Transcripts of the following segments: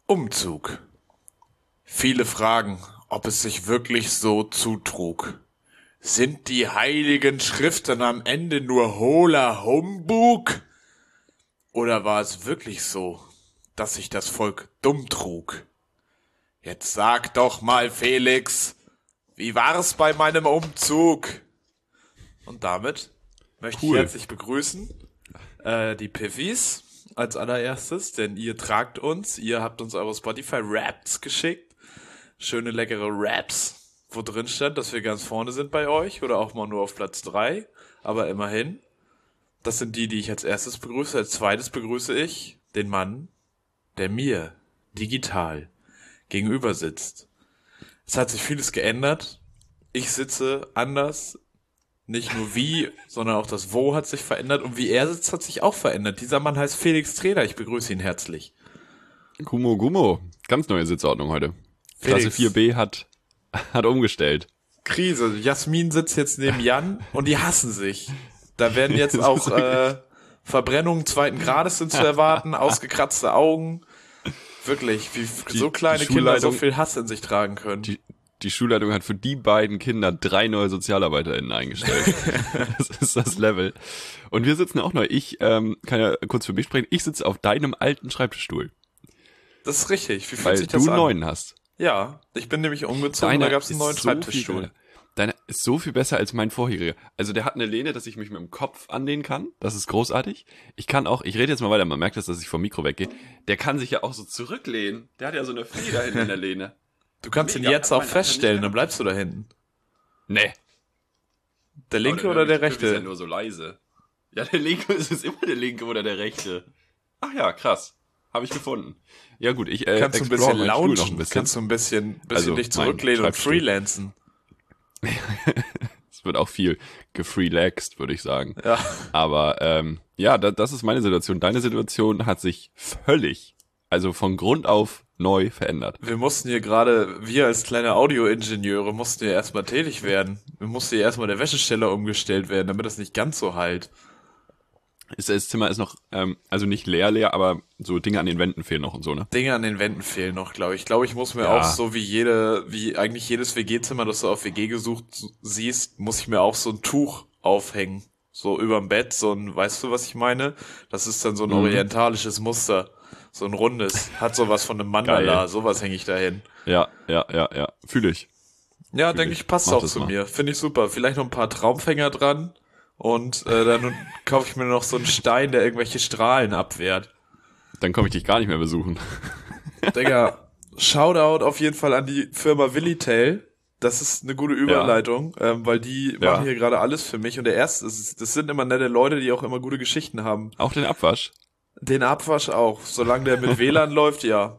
Umzug. Viele fragen, ob es sich wirklich so zutrug. Sind die heiligen Schriften am Ende nur hohler Humbug? Oder war es wirklich so, dass sich das Volk dumm trug? Jetzt sag doch mal, Felix, wie war's bei meinem Umzug? Und damit möchte ich herzlich begrüßen die Piffys als allererstes, denn ihr tragt uns, ihr habt uns eure Spotify-Raps geschickt. Schöne, leckere Raps, wo drin stand, dass wir ganz vorne sind bei euch oder auch mal nur auf Platz 3, aber immerhin. Das sind die ich als erstes begrüße. Als zweites begrüße ich den Mann, der mir digital gegenüber sitzt. Es hat sich vieles geändert. Ich sitze anders. Nicht nur wie, sondern auch das Wo hat sich verändert und wie er sitzt, hat sich auch verändert. Dieser Mann heißt Felix Treder. Ich begrüße ihn herzlich. Gummo, Gummo. Ganz neue Sitzordnung heute. Felix. Klasse 4b hat umgestellt. Krise. Jasmin sitzt jetzt neben Jan und die hassen sich. Da werden jetzt auch Verbrennungen zweiten Grades sind zu erwarten, ausgekratzte Augen. Wirklich, wie so kleine Kinder so viel Hass in sich tragen können. Die Schulleitung hat für die beiden Kinder 3 neue SozialarbeiterInnen eingestellt. Das ist das Level. Und wir sitzen auch neu. Ich kann ja kurz für mich sprechen. Ich sitze auf deinem alten Schreibtischstuhl. Das ist richtig. Wie fühlt weil sich das du an? einen neuen hast. Ja, ich bin nämlich umgezogen und da gab es einen neuen Schreibtischstuhl. Deiner ist so viel besser als mein vorheriger. Also der hat eine Lehne, dass ich mich mit dem Kopf anlehnen kann. Das ist großartig. Ich rede jetzt mal weiter, man merkt das, dass ich vom Mikro weggehe. Der kann sich ja auch so zurücklehnen. Der hat ja so eine Feder hinten in der Lehne. Du kannst ihn jetzt auch feststellen, dann bleibst du da hinten. Nee. Der linke oder der rechte? Ist ja nur so leise. Ja, der linke ist es immer der linke oder der rechte. Ach ja, krass. Habe ich gefunden. Ja gut, ich kannst du ein bisschen loungen, loungen, kannst du ein bisschen also dich zurücklehnen und freelancen. Es wird auch viel gefreelaxt, würde ich sagen. Ja. Aber ja, das ist meine Situation. Deine Situation hat sich völlig, also von Grund auf neu verändert. Wir mussten hier gerade, wir als kleine Audioingenieure mussten hier erstmal tätig werden. Wir mussten hier erstmal der Wäschesteller umgestellt werden, damit das nicht ganz so halt. Das Zimmer ist noch, also nicht leer, aber so Dinge an den Wänden fehlen noch und so, ne? Dinge an den Wänden fehlen noch, glaube ich. Ich glaube, ich muss mir auch so wie eigentlich jedes WG-Zimmer, das du auf WG gesucht siehst, muss ich mir auch so ein Tuch aufhängen. So überm Bett, so ein, weißt du, was ich meine? Das ist dann so ein orientalisches Muster. So ein rundes. Hat sowas von einem Mandala. Geil. Sowas hänge ich da hin. Ja. Fühle ich. Ja, denke ich, passt auch zu mir. Finde ich super. Vielleicht noch ein paar Traumfänger dran. Und dann kaufe ich mir noch so einen Stein, der irgendwelche Strahlen abwehrt. Dann komme ich dich gar nicht mehr besuchen. Digga, Shoutout auf jeden Fall an die Firma Willitail. Das ist eine gute Überleitung, weil die machen hier gerade alles für mich. Und der erste, das sind immer nette Leute, die auch immer gute Geschichten haben. Auch den Abwasch? Den Abwasch auch, solange der mit WLAN läuft, ja.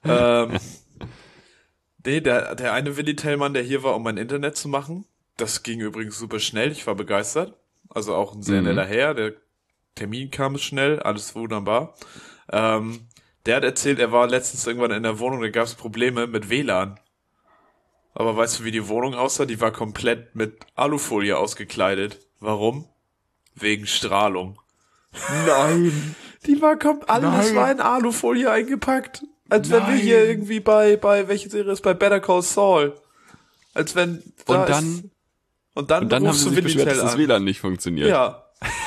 Nee, der eine Willitail-Mann, der hier war, um mein Internet zu machen, das ging übrigens super schnell, ich war begeistert. Also auch ein sehr netter Herr, der Termin kam schnell, alles wunderbar. Der hat erzählt, er war letztens irgendwann in der Wohnung, da gab es Probleme mit WLAN. Aber weißt du, wie die Wohnung aussah? Die war komplett mit Alufolie ausgekleidet. Warum? Wegen Strahlung. Nein! Die war alles war in Alufolie eingepackt. Als wenn wir hier irgendwie bei welche Serie ist, bei Better Call Saul. Als wenn Und dann haben sie sich beschwert, dass das WLAN nicht funktioniert. Ja.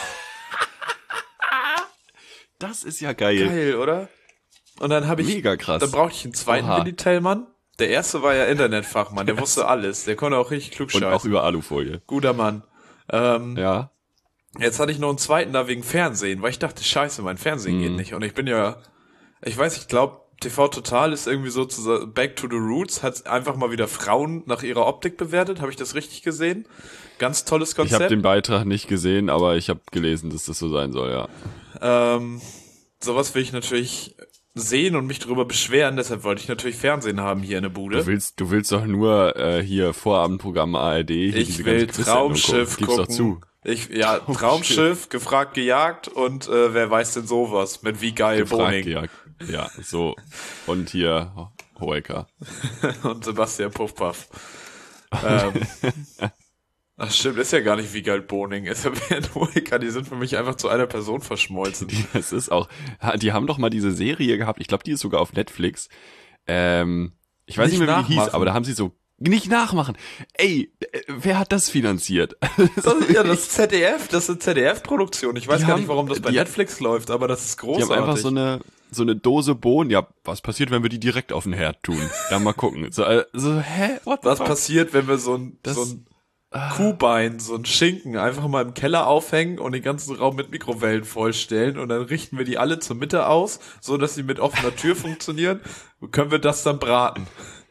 Das ist ja geil. Geil, oder? Und dann habe ich mega krass. Dann brauchte ich einen zweiten Willitail-Mann. Der erste war ja Internetfachmann, der wusste alles. Der konnte auch richtig klug scheißen. Und auch über Alufolie. Guter Mann. Ja. Jetzt hatte ich noch einen zweiten da wegen Fernsehen, weil ich dachte, scheiße, mein Fernsehen geht nicht. Und ich glaube, TV Total ist irgendwie so back to the roots, hat einfach mal wieder Frauen nach ihrer Optik bewertet. Habe ich das richtig gesehen? Ganz tolles Konzept. Ich habe den Beitrag nicht gesehen, aber ich habe gelesen, dass das so sein soll, ja. Sowas will ich natürlich sehen und mich darüber beschweren, deshalb wollte ich natürlich Fernsehen haben hier in der Bude. Du willst doch nur hier Vorabendprogramm ARD. Hier ich will Traumschiff gucken. Gib's doch zu. Traumschiff, gefragt, gejagt und wer weiß denn sowas mit wie geil Boning. Gejagt. Ja, so. Und hier Hoeker. Und Sebastian Puffpaff. Ach stimmt, ist ja gar nicht Wiegald Boning, ist ja Bernd Hoeker, die sind für mich einfach zu einer Person verschmolzen. Das ist auch, die haben doch mal diese Serie gehabt, ich glaube, die ist sogar auf Netflix. Ich weiß nicht mehr, wie die hieß, aber da haben sie so, nicht nachmachen. Ey, wer hat das finanziert? Das ZDF, das ist eine ZDF-Produktion. Ich weiß gar nicht, warum das bei Netflix läuft, aber das ist großartig. Die haben einfach so eine Dose Bohnen. Ja, was passiert, wenn wir die direkt auf den Herd tun? Da mal gucken. So, hä? Was passiert, wenn wir so ein Kuhbein, so ein Schinken einfach mal im Keller aufhängen und den ganzen Raum mit Mikrowellen vollstellen und dann richten wir die alle zur Mitte aus, so dass sie mit offener Tür funktionieren. Können wir das dann braten?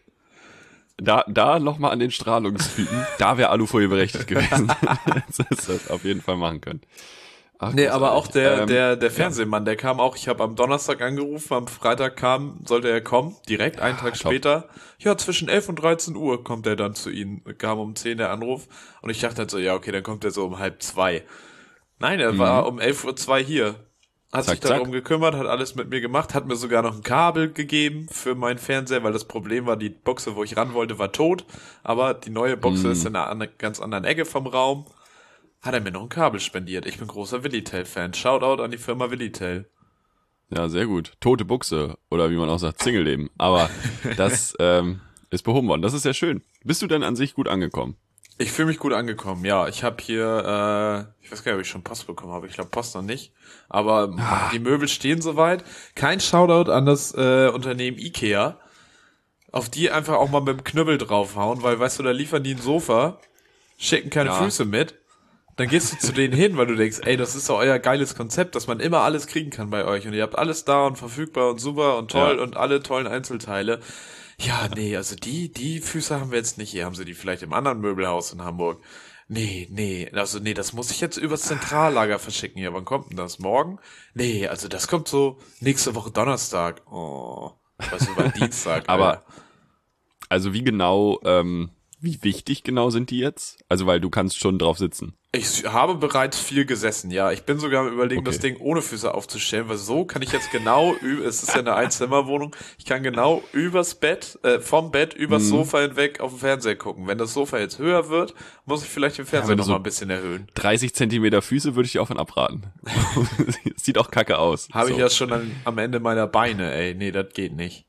Da nochmal an den Strahlungstypen. Da wäre Alufolie berechtigt gewesen. Das auf jeden Fall machen können. Ach, nee, aber auch der Fernsehmann, der kam auch, ich habe am Donnerstag angerufen, am Freitag sollte er kommen, direkt, einen Tag später. Ja, zwischen 11 und 13 Uhr kommt er dann zu Ihnen, kam um 10 der Anruf und ich dachte halt so, ja, okay, dann kommt er so um 1:30. Nein, er war um 11:02 hier. Hat sich darum gekümmert, hat alles mit mir gemacht, hat mir sogar noch ein Kabel gegeben für meinen Fernseher, weil das Problem war, die Boxe, wo ich ran wollte, war tot, aber die neue Boxe ist in einer ganz anderen Ecke vom Raum. Hat er mir noch ein Kabel spendiert. Ich bin großer Willitel-Fan. Shoutout an die Firma Willitel. Ja, sehr gut. Tote Buchse oder wie man auch sagt, Single-Leben. Aber das ist behoben worden. Das ist sehr schön. Bist du denn an sich gut angekommen? Ich fühle mich gut angekommen, ja. Ich habe hier, ich weiß gar nicht, ob ich schon Post bekommen habe. Ich glaube, Post noch nicht. Aber die Möbel stehen soweit. Kein Shoutout an das Unternehmen Ikea. Auf die einfach auch mal mit dem Knüppel draufhauen, weil, weißt du, da liefern die ein Sofa, schicken keine Füße mit. Dann gehst du zu denen hin, weil du denkst, ey, das ist doch euer geiles Konzept, dass man immer alles kriegen kann bei euch. Und ihr habt alles da und verfügbar und super und toll und alle tollen Einzelteile. Ja, nee, also die Füße haben wir jetzt nicht. Hier haben sie die vielleicht im anderen Möbelhaus in Hamburg. Nee, das muss ich jetzt übers Zentrallager verschicken. Ja, wann kommt denn das? Morgen? Nee, also das kommt so nächste Woche Donnerstag. Oh, weißt du, war Dienstag. Aber, also wie genau, wie wichtig genau sind die jetzt? Also, weil du kannst schon drauf sitzen. Ich habe bereits viel gesessen, ja. Ich bin sogar am Überlegen, das Ding ohne Füße aufzustellen, weil so kann ich jetzt genau, es ist ja eine Einzimmerwohnung, ich kann genau übers Bett, vom Bett übers Sofa hinweg auf den Fernseher gucken. Wenn das Sofa jetzt höher wird, muss ich vielleicht den Fernseher noch mal ein bisschen erhöhen. 30 Zentimeter Füße würde ich dir auch von abraten. Sieht auch kacke aus. Habe ich ja schon am Ende meiner Beine, ey. Nee, das geht nicht.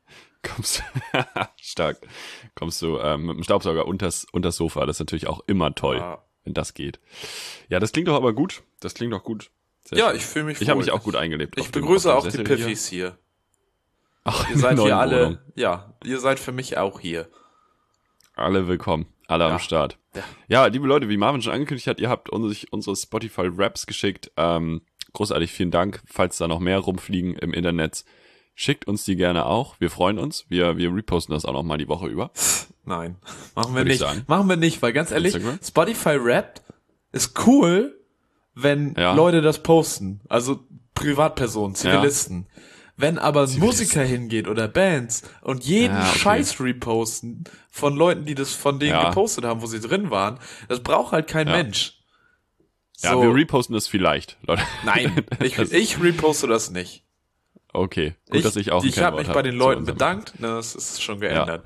Stark. Kommst du mit dem Staubsauger unters Sofa, das ist natürlich auch immer toll. Ja. Wenn das geht. Ja, das klingt doch aber gut. Das klingt doch gut. Sehr schön. Ich fühle mich wohl. Ich habe mich auch gut eingelebt. Ich begrüße auch die Piffis hier. Ach, ihr seid hier alle, Wohnung. Ja, ihr seid für mich auch hier. Alle willkommen. Alle am Start. Ja, liebe Leute, wie Marvin schon angekündigt hat, ihr habt uns unsere Spotify-Raps geschickt. Großartig, vielen Dank. Falls da noch mehr rumfliegen im Internet, schickt uns die gerne auch. Wir freuen uns. Wir reposten das auch noch mal die Woche über. Nein, machen wir nicht. Machen wir nicht, weil ganz ehrlich, Instagram? Spotify Wrapped ist cool, wenn Leute das posten. Also Privatpersonen, Zivilisten. Ja. Wenn aber ein Musiker hingeht oder Bands und jeden Scheiß reposten von Leuten, die das von denen gepostet haben, wo sie drin waren, das braucht halt kein Mensch. So. Ja, wir reposten das vielleicht, Leute. Nein, ich reposte das nicht. Okay, gut, dass ich auch Ich habe mich bei den Leuten bedankt, das ist schon geändert.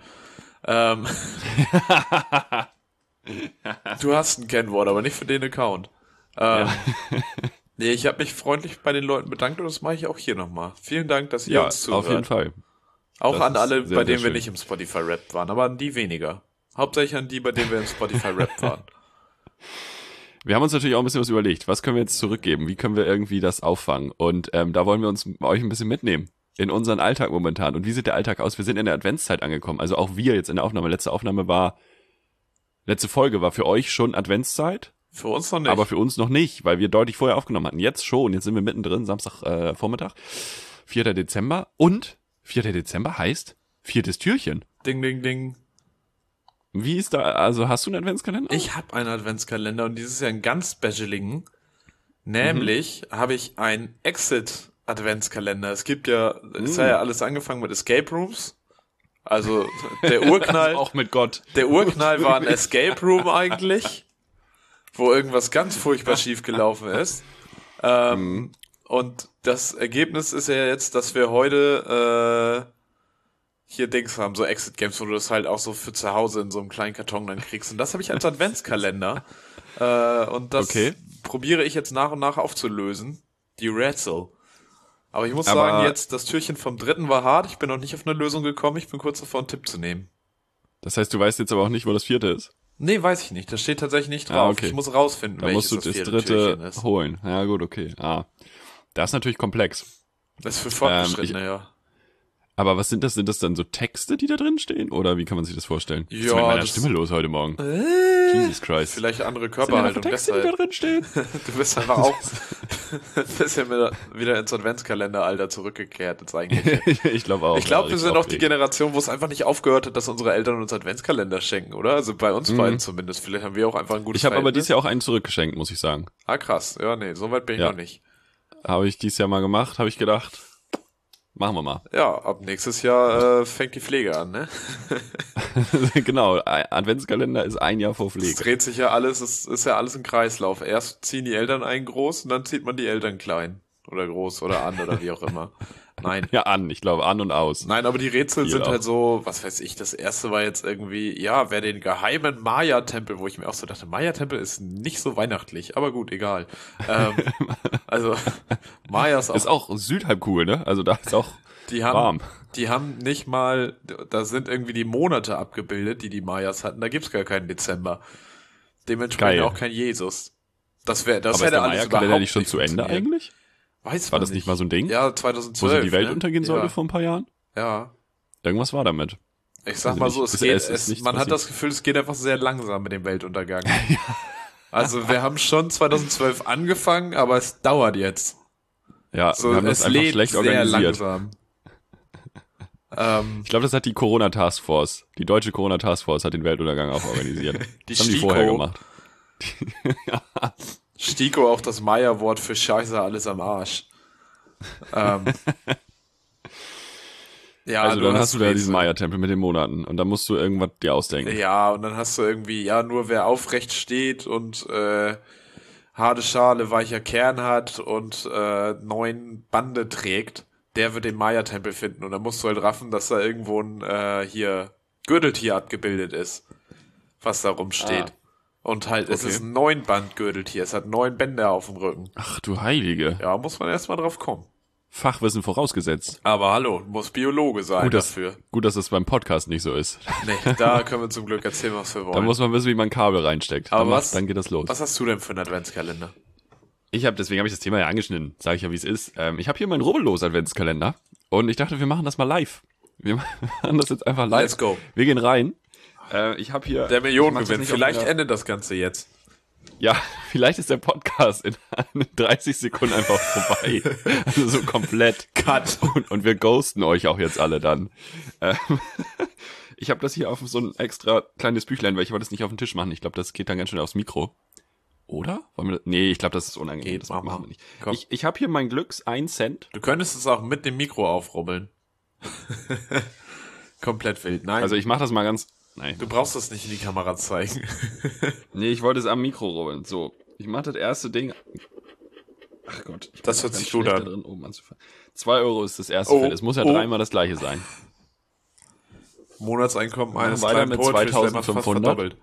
Du hast ein Kennwort, aber nicht für den Account. Nee, ich habe mich freundlich bei den Leuten bedankt und das mache ich auch hier nochmal. Vielen Dank, dass ihr uns zuhört. Auf jeden Fall. Auch an alle, sehr, bei denen wir nicht im Spotify-Rap waren, aber an die weniger. Hauptsächlich an die, bei denen wir im Spotify-Rap waren. Wir haben uns natürlich auch ein bisschen was überlegt. Was können wir jetzt zurückgeben? Wie können wir irgendwie das auffangen? Und da wollen wir euch ein bisschen mitnehmen in unseren Alltag momentan. Und wie sieht der Alltag aus? Wir sind in der Adventszeit angekommen. Also auch wir jetzt in der Aufnahme. Letzte Folge war für euch schon Adventszeit. Für uns noch nicht. Aber für uns noch nicht, weil wir deutlich vorher aufgenommen hatten. Jetzt schon. Jetzt sind wir mittendrin, Samstag Vormittag. 4. Dezember. Und 4. Dezember heißt 4. Türchen. Ding, ding, ding. Wie ist da, also hast du einen Adventskalender? Ich habe einen Adventskalender und dieses Jahr einen ganz specialigen. Nämlich habe ich einen Exit-Adventskalender. Es gibt ja, es hat ja alles angefangen mit Escape Rooms. Also der Urknall. Also auch mit Gott. Der Urknall war ein Escape Room eigentlich, wo irgendwas ganz furchtbar schief gelaufen ist. Und das Ergebnis ist ja jetzt, dass wir heute hier Dings haben, so Exit-Games, wo du das halt auch so für zu Hause in so einem kleinen Karton dann kriegst. Und das habe ich als Adventskalender. Und das probiere ich jetzt nach und nach aufzulösen. Die Rätsel. Aber ich muss sagen, jetzt, das Türchen vom 3. war hart. Ich bin noch nicht auf eine Lösung gekommen. Ich bin kurz davor, einen Tipp zu nehmen. Das heißt, du weißt jetzt aber auch nicht, wo das 4. ist? Nee, weiß ich nicht. Das steht tatsächlich nicht drauf. Okay. Ich muss rausfinden, da welches musst du das das 4. Türchen 3. ist. holen. Ja, gut, okay. Das ist natürlich komplex. Das ist für Fortgeschrittene, ja. Aber was sind das? Sind das dann so Texte, die da drin stehen? Oder wie kann man sich das vorstellen? Ja, was ist mit meiner Stimme los heute Morgen? Jesus Christ. Vielleicht andere Sind da Körperhaltung. Texte, die da drin stehen? Du bist einfach auch ein bisschen wieder ins Adventskalender-Alter zurückgekehrt jetzt eigentlich. Ich glaube auch. Ich glaube, wir sind auch die Generation, wo es einfach nicht aufgehört hat, dass unsere Eltern uns Adventskalender schenken, oder? Also bei uns beiden zumindest. Vielleicht haben wir auch einfach ein gutes Ich habe aber Verhältnis. dieses Jahr auch einen zurückgeschenkt, muss ich sagen. Ah, krass. Ja, nee, so weit bin ich noch nicht. Habe ich dieses Jahr mal gemacht, habe ich gedacht. Machen wir mal. Ja, ab nächstes Jahr fängt die Pflege an, ne? Genau, Adventskalender ist ein Jahr vor Es Pflege. dreht sich ja alles, es ist ja alles ein Kreislauf. Erst ziehen die Eltern einen groß und dann zieht man die Eltern klein. Oder groß oder an oder wie auch immer. Nein. Ja, ich glaube an und aus. Nein, aber die Rätsel sind auch. halt so, was weiß ich, das erste war jetzt irgendwie, ja, wer den geheimen Maya-Tempel, wo ich mir auch so dachte, Maya-Tempel ist nicht so weihnachtlich, aber gut, egal. Also, Maya Ist auch Südhalbkugel, ne? Also da ist auch warm. Die haben nicht mal, da sind irgendwie die Monate abgebildet, die Mayas hatten, da gibt's gar keinen Dezember. Dementsprechend auch kein Jesus. Das hätte aber ist der alles Maya-Kalender überhaupt nicht schon nicht zu Ende funktioniert. eigentlich? Weiß War man das nicht mal so ein Ding? Ja, 2012. Wo so die Welt ne? untergehen sollte vor ein paar Jahren? Ja. Irgendwas war damit. Ich sag Also mal nicht- so, es ist nichts man hat passiert. das Gefühl, es geht einfach sehr langsam mit dem Weltuntergang. Also wir haben schon 2012 angefangen, aber es dauert jetzt. Ja, So, wir haben das es einfach lebt schlecht sehr organisiert. langsam. Ich glaube, das hat die Corona-Taskforce, die deutsche Corona-Taskforce hat den Weltuntergang auch organisiert. Die Das haben die STIKO. vorher gemacht. STIKO, auch das Maya-Wort für Scheiße, alles am Arsch. Ja, Also dann hast du da recht. diesen Maya-Tempel mit den Monaten und dann musst du irgendwas dir ausdenken. Ja, und dann hast du irgendwie, ja, nur wer aufrecht steht und harte Schale, weicher Kern hat und 9 Bande trägt, der wird den Maya-Tempel finden. Und dann musst du halt raffen, dass da irgendwo ein hier Gürteltier abgebildet ist, was da rumsteht. Und halt, es Okay. ist ein 9-Band-Gürteltier, es hat 9 Bänder auf dem Rücken. Ach du Heilige. Ja, muss man erstmal drauf kommen. Fachwissen vorausgesetzt. Aber hallo, muss Biologe sein dafür. Gut, dass das beim Podcast nicht so ist. Nee, da können wir zum Glück erzählen, was wir wollen. Da muss man wissen, wie man Kabel reinsteckt. Aber Dann geht das los. Was hast du denn für einen Adventskalender? Deswegen habe ich das Thema ja angeschnitten. Sage ich ja, wie es ist. Ich habe hier meinen Rubbellos-Adventskalender und ich dachte, wir machen das mal live. Wir machen das jetzt einfach live. Let's go. Wir gehen rein. Ich habe hier... Der ich mach Millionengewinn. das nicht Vielleicht auf einer- endet das Ganze jetzt. Ja, vielleicht ist der Podcast in 30 Sekunden einfach vorbei. Also so komplett. Cut. Und wir ghosten euch auch jetzt alle dann. Ich habe das hier auf so ein extra kleines Büchlein, weil ich wollte das nicht auf den Tisch machen. Ich glaube, das geht dann ganz schön aufs Mikro. Oder? Wollen wir das? Nee, ich glaube, das ist unangenehm. Geht, Das mach machen mal. wir nicht. Komm. Ich habe hier mein Glücks 1 Cent. Du könntest es auch mit dem Mikro aufrubbeln. Komplett wild. Nein, Also ich mache das mal ganz... Nein. du brauchst das nicht in die Kamera zeigen. Nee, ich wollte es am Mikro rubbeln. So, ich mache das erste Ding... Ach Gott. Ich Das bin hört ganz sich gut schlecht an. da drin, oben anzufangen. 2 Euro ist das erste Oh, Feld. Es muss ja oh. dreimal das gleiche sein. Monatseinkommen eines weiter kleinen mit Poetry Slammers fast 2500. verdoppelt.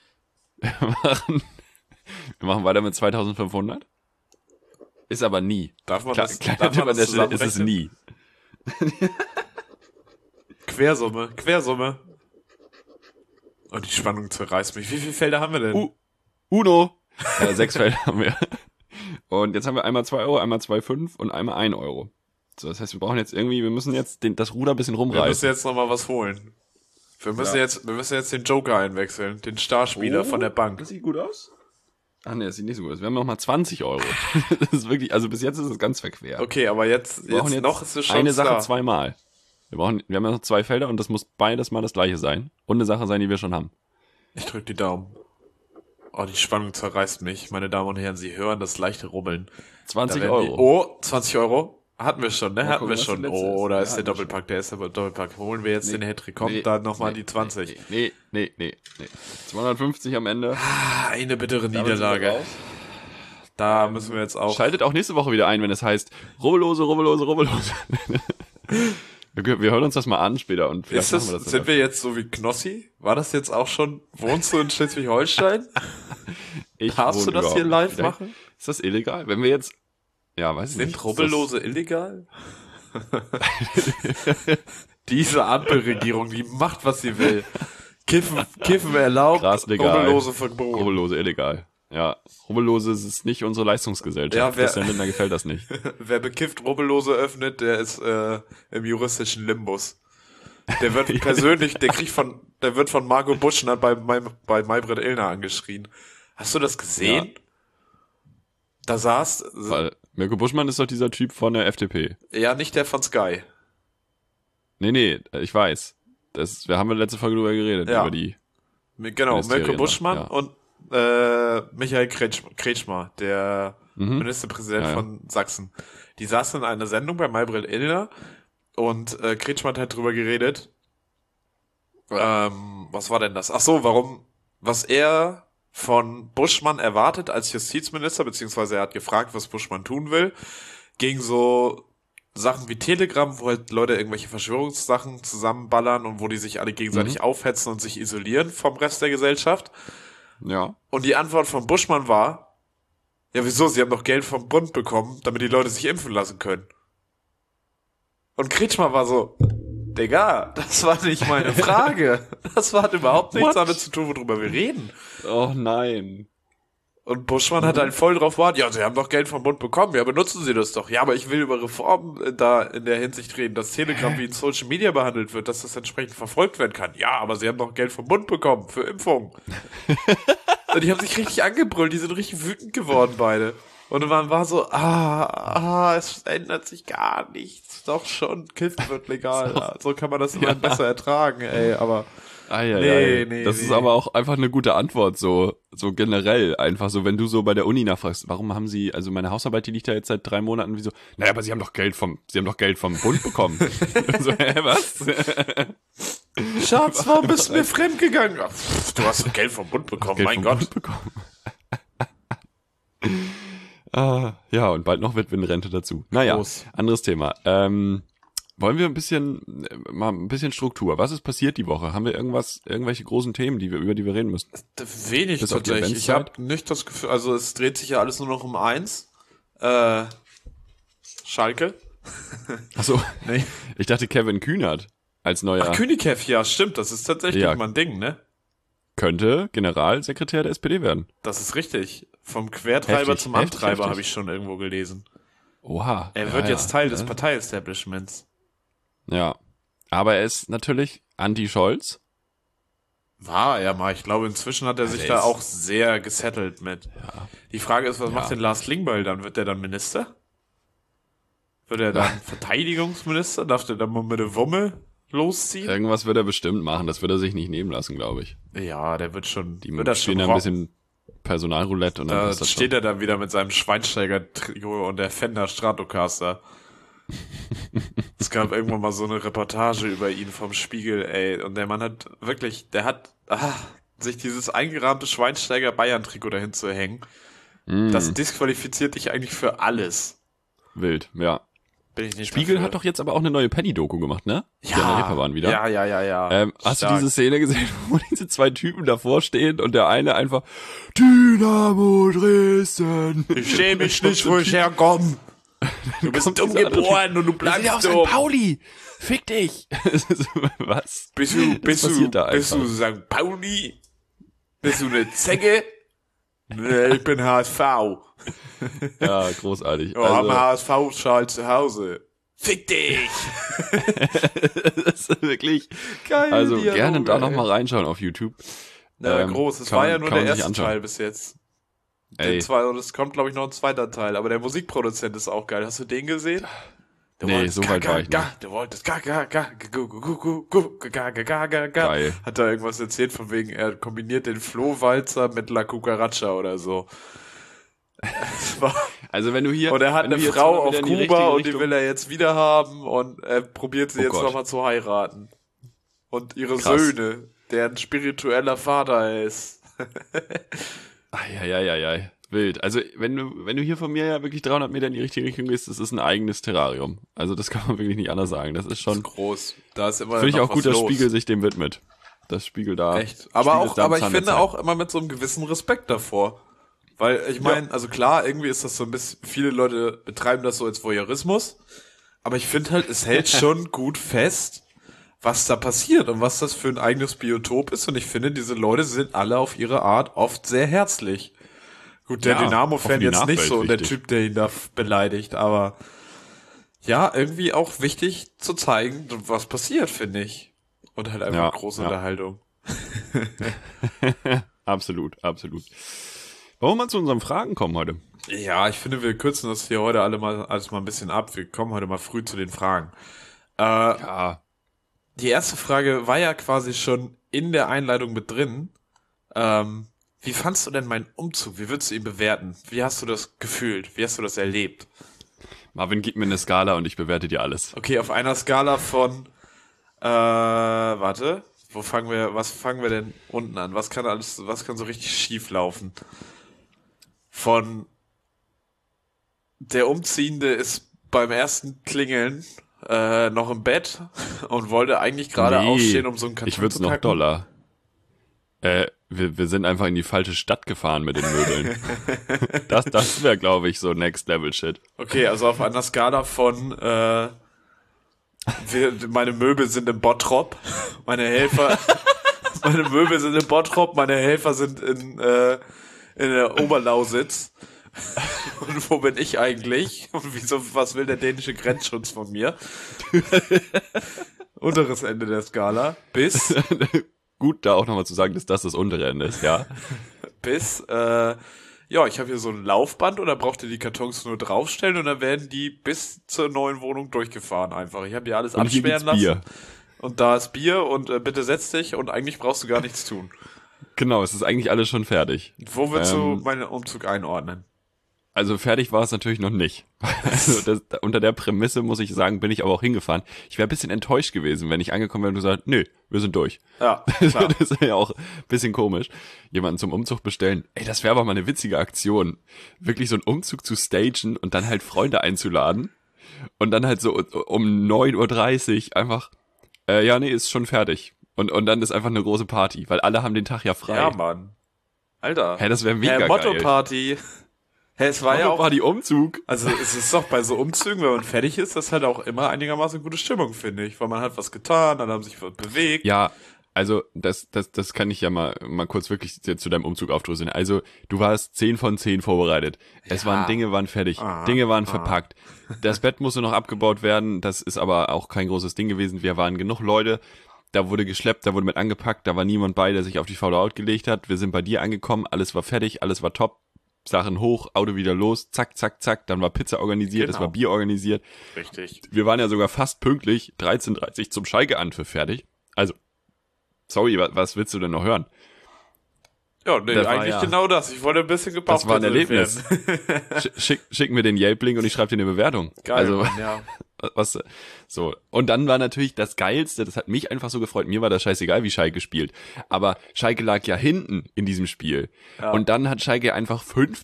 Wir machen weiter mit 2500. Ist aber nie. Darf man Klar, das, kleiner darf Tipp man an der das Stelle, ist es zusammenrechnen? nie. Quersumme. Und die Spannung zerreißt mich. Wie viele Felder haben wir denn? Uno. 6 Felder haben wir. Und jetzt haben wir einmal 2 Euro, einmal 2,5 und einmal 1 Euro. So, das heißt, wir müssen jetzt das Ruder ein bisschen Wir müssen rumreißen. jetzt noch mal was holen. Wir müssen jetzt den Joker einwechseln. Den Starspieler von der Bank. Das sieht gut aus. Ach nee, das sieht nicht so gut aus. Wir haben noch mal 20 Euro. Das ist wirklich, also bis jetzt ist es ganz verquer. Okay, aber jetzt noch ist es schon eine Sache klar. zweimal. Wir haben ja noch 2 Felder und das muss beides mal das gleiche sein. Und eine Sache sein, die wir schon haben. Ich drück die Daumen. Oh, die Spannung zerreißt mich. Meine Damen und Herren, Sie hören das leichte Rubbeln. 20 Da werden Euro. 20 Euro? Hatten wir schon, ne? Mal Hatten gucken, wir was schon. der letzte Oh, ist. da Ja, ist der hatten wir Doppelpack, der ist der Doppelpack. Holen wir jetzt den Hattrick. Kommt da nochmal die 20. Nee. 250 am Ende. Eine bittere Damit sind Niederlage. wir raus. Da müssen wir jetzt auch. Schaltet auch nächste Woche wieder ein, wenn es heißt Rubbellose. Wir hören uns das mal an später und vielleicht machen wir das. Sind wir jetzt so wie Knossi? War das jetzt auch schon, wohnst du in Schleswig-Holstein? Darfst du das hier live machen? Ist das illegal? Wenn wir jetzt, ja, weiß ich nicht. Sind Rubbellose illegal? Diese Ampelregierung, die macht, was sie will. Kiffen erlaubt, Krass, legal. Rubbellose verboten. Rubbellose illegal. Ja, Rubbellose ist nicht unsere Leistungsgesellschaft. Ja, Christian Lindner gefällt das nicht. Wer bekifft Rubbellose öffnet, der ist im juristischen Limbus. Der wird persönlich, der wird von Margot Buschner bei Maybrit Illner angeschrien. Hast du das gesehen? Ja. Da saß... Weil Mirko Buschmann ist doch dieser Typ von der FDP. Ja, nicht der von Sky. Nee, ich weiß. Wir haben in der letzten Folge drüber geredet, Ja. über die. Genau, Ministerien Mirko Buschmann ja. und Michael Kretschmer, der Ministerpräsident von Sachsen. Die saßen in einer Sendung bei Maybrit Illner und Kretschmer hat halt drüber geredet. Was war denn das? Ach so, was er von Buschmann erwartet als Justizminister, beziehungsweise er hat gefragt, was Buschmann tun will, gegen so Sachen wie Telegram, wo halt Leute irgendwelche Verschwörungssachen zusammenballern und wo die sich alle gegenseitig aufhetzen und sich isolieren vom Rest der Gesellschaft. Ja. Und die Antwort von Buschmann war, ja wieso, sie haben doch Geld vom Bund bekommen, damit die Leute sich impfen lassen können. Und Kretschmer war so, Digga, das war nicht meine Frage. Das hat überhaupt nichts damit zu tun, worüber wir reden. Oh nein. Und Buschmann hat halt voll drauf gewartet, ja, sie haben doch Geld vom Bund bekommen, ja, benutzen sie das doch. Ja, aber ich will über Reformen da in der Hinsicht reden, dass Telegram wie in Social Media behandelt wird, dass das entsprechend verfolgt werden kann. Ja, aber sie haben doch Geld vom Bund bekommen für Impfungen. Und die haben sich richtig angebrüllt, die sind richtig wütend geworden beide. Und man war so, es ändert sich gar nichts. Doch schon, Kiffen wird legal. So kann man das immer besser ertragen, ey, aber... Nee. Das ist aber auch einfach eine gute Antwort, so generell. Einfach so, wenn du so bei der Uni nachfragst, warum haben sie, also meine Hausarbeit, die liegt ja jetzt seit 3 Monaten, wieso? Naja, aber sie haben doch Geld vom Bund bekommen. So, was? Schatz, warum bist du mir fremdgegangen? Du hast doch Geld vom Bund bekommen, Geld mein vom Gott. Bund bekommen. Ja, und bald noch Witwenrente dazu. Naja, Groß. anderes Thema. Wollen wir mal ein bisschen Struktur. Was ist passiert die Woche? Haben wir irgendwelche großen Themen, über die wir reden müssen? Wenig Bis auf die tatsächlich. Ich Adventszeit? habe nicht das Gefühl, also es dreht sich ja alles nur noch um eins. Schalke. Achso, Nee. ich dachte Kevin Kühnert als neuer Kühnikev, ja, stimmt, das ist tatsächlich Ja. mal ein Ding, ne? könnte Generalsekretär der SPD werden. Das ist richtig. Vom Quertreiber Heftig, zum heftig, Amtreiber heftig. habe ich schon irgendwo gelesen. Oha. Er wird ja, jetzt Teil des ja. Partei-Establishments. Ja. Aber er ist natürlich Anti-Scholz. War er mal. Ich glaube, inzwischen hat er sich der da ist- auch sehr gesettelt mit. Ja. Die Frage ist, was Ja. macht denn Lars Klingbeil dann? Wird der dann Minister? Wird er dann Verteidigungsminister? Darf der dann mal mit der Wumme losziehen? Irgendwas wird er bestimmt machen. Das wird er sich nicht nehmen lassen, glaube ich. Ja, der wird schon, Die wird das schon spielen da ein rocken. bisschen Personalroulette und dann Da passt das steht schon. er dann wieder mit seinem Schweinsteiger-Trio und der Fender Stratocaster. Es gab irgendwann mal so eine Reportage über ihn vom Spiegel, ey. Und der Mann hat wirklich, sich dieses eingerahmte Schweinsteiger-Bayern-Trikot dahin zu hängen. Das disqualifiziert dich eigentlich für alles. Wild, ja. Bin ich nicht Spiegel dafür. hat doch jetzt aber auch eine neue Penny-Doku gemacht, ne? Die an der Reeperbahn wieder. Ja. Hast du Stark. diese Szene gesehen, wo diese 2 Typen davor stehen und der eine einfach Dynamo Dresden. Ich schäme mich nicht, wo ich herkomme. Du bist kommt dumm dieser andere geboren und du Wir sind ja bleibst aus dumm. St. Pauli. Fick dich. Was? Bist Was passiert da bist du einfach? St. Pauli? Bist du eine Zecke? Nee, ich bin HSV. Ja, großartig. Oh, haben HSV-Schal zu Hause. Fick dich! das ist wirklich Geil. Also gerne da nochmal reinschauen auf YouTube. Na, groß. Es kann war man- ja nur kann der man sich erste anschauen. Teil bis jetzt. Ey. Und es kommt, glaube ich, noch ein zweiter Teil. Aber der Musikproduzent ist auch geil. Hast du den gesehen? Du Nee, wolltest so weit war ich nicht. Du wolltest Geil. Geil. Hat da irgendwas erzählt von wegen, er kombiniert den Flohwalzer mit La Cucaracha oder so. Es war- Also wenn du hier Und er hat wenn du eine jetzt Frau mal auf wieder in die Kuba richtige und die Richtung- will er jetzt wieder haben und er probiert sie Oh jetzt Gott. nochmal zu heiraten. Und ihre Krass. Söhne, deren spiritueller Vater er ist. Eieieiei. wild. Also wenn du hier von mir ja wirklich 300 Meter in die richtige Richtung gehst, das ist ein eigenes Terrarium. Also das kann man wirklich nicht anders sagen. Das ist schon Das ist groß. Da ist immer finde ich noch auch gut, was dass los. Spiegel sich dem widmet. Das Spiegel da. Echt. Aber Spiegel ich finde auch immer mit so einem gewissen Respekt davor. Weil ich meine, also klar, irgendwie ist das so ein bisschen, viele Leute betreiben das so als Voyeurismus. Aber ich finde halt, es hält schon gut fest, was da passiert und was das für ein eigenes Biotop ist. Und ich finde, diese Leute sind alle auf ihre Art oft sehr herzlich. Gut, der Ja, Dynamo-Fan hoffen die jetzt nicht Nachwelt so, der wichtig. Typ, der ihn da beleidigt, aber ja, irgendwie auch wichtig zu zeigen, was passiert, finde ich. Und halt einfach Ja, große ja. Unterhaltung. Absolut. Wollen wir mal zu unseren Fragen kommen heute? Ja, ich finde, wir kürzen das hier heute alles mal ein bisschen ab. Wir kommen heute mal früh zu den Fragen. Ja. Die erste Frage war ja quasi schon in der Einleitung mit drin. Wie fandst du denn meinen Umzug? Wie würdest du ihn bewerten? Wie hast du das gefühlt? Wie hast du das erlebt? Marvin, gib mir eine Skala und ich bewerte dir alles. Okay, auf einer Skala von, warte, was fangen wir denn unten an? Was kann so richtig schief laufen? Von, der Umziehende ist beim ersten Klingeln, noch im Bett und wollte eigentlich gerade aufstehen, um so einen Karton ich würd's zu noch packen. doller. Wir sind einfach in die falsche Stadt gefahren mit den Möbeln. Das wäre, glaube ich, so Next Level Shit. Okay, also auf einer Skala von, meine Möbel sind im Bottrop, meine Möbel sind im Bottrop, meine Helfer sind in der Oberlausitz. Und wo bin ich eigentlich? Und was will der dänische Grenzschutz von mir? Unteres Ende der Skala. Bis, Gut, da auch nochmal zu sagen, dass das untere Ende ist, ja. ja, ich habe hier so ein Laufband und da braucht ihr die Kartons nur draufstellen und dann werden die bis zur neuen Wohnung durchgefahren einfach. Ich habe hier alles Und hier absperren gibt's lassen. Bier. Und da ist Bier und bitte setz dich und eigentlich brauchst du gar nichts tun. Genau, es ist eigentlich alles schon fertig. Wo würdest du meinen Umzug einordnen? Also fertig war es natürlich noch nicht. Also unter der Prämisse, muss ich sagen, bin ich aber auch hingefahren. Ich wäre ein bisschen enttäuscht gewesen, wenn ich angekommen wäre und du sagst, nö, wir sind durch. Ja, klar. Das ist ja auch ein bisschen komisch. Jemanden zum Umzug bestellen. Ey, das wäre aber mal eine witzige Aktion. Wirklich so einen Umzug zu stagen und dann halt Freunde einzuladen. Und dann halt so um 9:30 Uhr einfach, ja, nee, ist schon fertig. Und dann ist einfach eine große Party, weil alle haben den Tag ja frei. Ja, Mann. Alter. Hä, das wäre mega geil. Motto-Party. Hä, es war ja auch, Party Umzug. also es ist doch bei so Umzügen, wenn man fertig ist, das halt auch immer einigermaßen gute Stimmung, finde ich. Weil man hat was getan, dann haben sich was bewegt. Ja, also das kann ich ja mal kurz wirklich zu deinem Umzug aufdröseln. Also du warst 10 von 10 vorbereitet. Es waren Dinge waren fertig, Dinge waren verpackt. Das Bett musste noch abgebaut werden, das ist aber auch kein großes Ding gewesen. Wir waren genug Leute, da wurde geschleppt, da wurde mit angepackt, da war niemand bei, der sich auf die faule Haut gelegt hat. Wir sind bei dir angekommen, alles war fertig, alles war top. Sachen hoch, Auto wieder los, zack, zack, zack, dann war Pizza organisiert, es war Bier organisiert. Richtig. Wir waren ja sogar fast pünktlich, 13:30 Uhr zum Schalke-Anpfiff fertig. Also, sorry, was willst du denn noch hören? Ja, nee, Das war eigentlich ja- genau das. Ich wollte ein bisschen gebaucht Das war ein Erlebnis. Schick mir den Yelp-Link und ich schreibe dir eine Bewertung. Geil, also, Mann, ja. was, so. Und dann war natürlich das Geilste, das hat mich einfach so gefreut, mir war das scheißegal, wie Schalke spielt. Aber Schalke lag ja hinten in diesem Spiel. Ja. Und dann hat Schalke einfach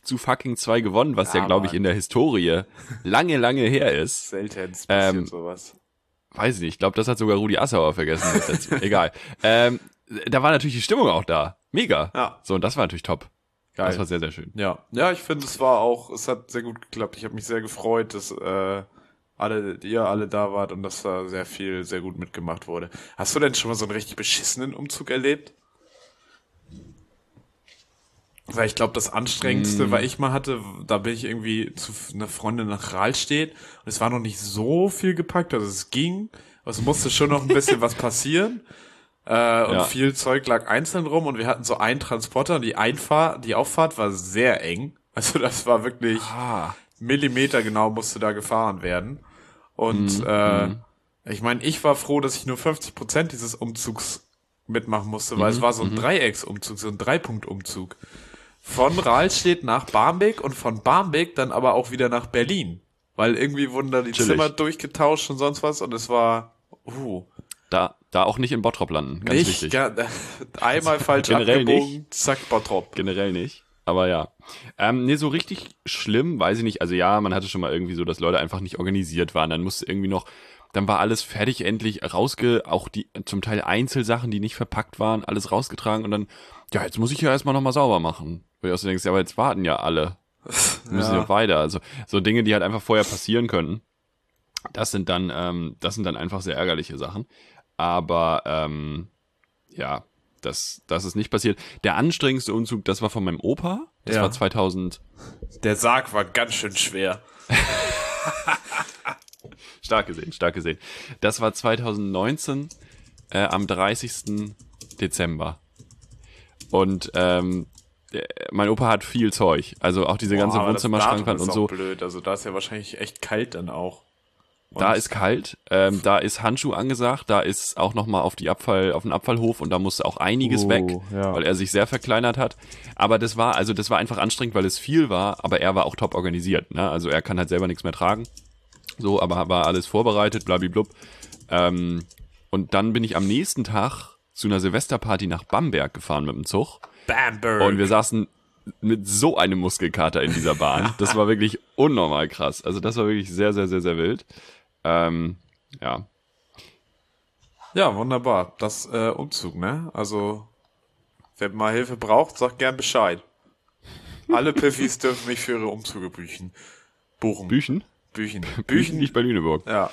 5:2 gewonnen, was ja, glaube ich, Mann. in der Historie lange, lange her ist. Seltenst passiert sowas. Weiß ich nicht, ich glaube, das hat sogar Rudi Assauer vergessen. Das letzte Mal. Egal. Da war natürlich die Stimmung auch da. Mega. Ja. So, und das war natürlich top. Geil. Das war sehr, sehr schön. Ja, ich finde, es hat sehr gut geklappt. Ich habe mich sehr gefreut, dass ihr alle da wart und dass da sehr gut mitgemacht wurde. Hast du denn schon mal so einen richtig beschissenen Umzug erlebt? Weil ich glaube, das Anstrengendste, weil ich mal hatte, da bin ich irgendwie zu einer Freundin nach Rahlstedt und es war noch nicht so viel gepackt, also es ging, aber es musste schon noch ein bisschen was passieren. Und viel Zeug lag einzeln rum und wir hatten so einen Transporter und die Auffahrt war sehr eng. Also das war wirklich Millimeter genau musste da gefahren werden. Und ich meine, ich war froh, dass ich nur 50% dieses Umzugs mitmachen musste, weil es war so ein Dreiecksumzug, so ein Dreipunktumzug. Von Rahlstedt nach Barmbek und von Barmbek dann aber auch wieder nach Berlin. Weil irgendwie wurden da die Chillig. Zimmer durchgetauscht und sonst was und es war Da auch nicht in Bottrop landen, ganz wichtig. Einmal falsch Generell abgebogen, zack, Bottrop. Generell nicht. Aber ja. Nee, so richtig schlimm, weiß ich nicht. Also ja, man hatte schon mal irgendwie so, dass Leute einfach nicht organisiert waren. Dann musste irgendwie noch, dann war alles fertig endlich auch die zum Teil Einzelsachen, die nicht verpackt waren, alles rausgetragen und dann, ja, jetzt muss ich ja erstmal nochmal sauber machen. Wo du auch so denkst, ja, aber jetzt warten ja alle. Müssen ja weiter. Also so Dinge, die halt einfach vorher passieren könnten. Das sind dann einfach sehr ärgerliche Sachen. Aber ja, das ist nicht passiert. Der anstrengendste Umzug, das war von meinem Opa. Das war 2000. Der Sarg war ganz schön schwer. Stark gesehen. Das war 2019 am 30. Dezember. Und mein Opa hat viel Zeug. Also auch diese ganze Wohnzimmerschrankwand und so. Das ist blöd. Also da ist ja wahrscheinlich echt kalt dann auch. Und da ist kalt, da ist Handschuh angesagt, da ist auch nochmal auf den Abfallhof und da musste auch einiges weg, weil er sich sehr verkleinert hat. Aber das war einfach anstrengend, weil es viel war, aber er war auch top organisiert, ne? Also er kann halt selber nichts mehr tragen. So, aber war alles vorbereitet, blablablub. Und dann bin ich am nächsten Tag zu einer Silvesterparty nach Bamberg gefahren mit dem Zug. Bamberg! Und wir saßen mit so einem Muskelkater in dieser Bahn. Das war wirklich unnormal krass. Also das war wirklich sehr, sehr, sehr, sehr wild. Ja. Ja, wunderbar. Das Umzug, ne? Also, wer mal Hilfe braucht, sagt gern Bescheid. Alle Piffis dürfen mich für ihre Umzüge buchen. Büchen? Büchen nicht bei Lüneburg. Ja.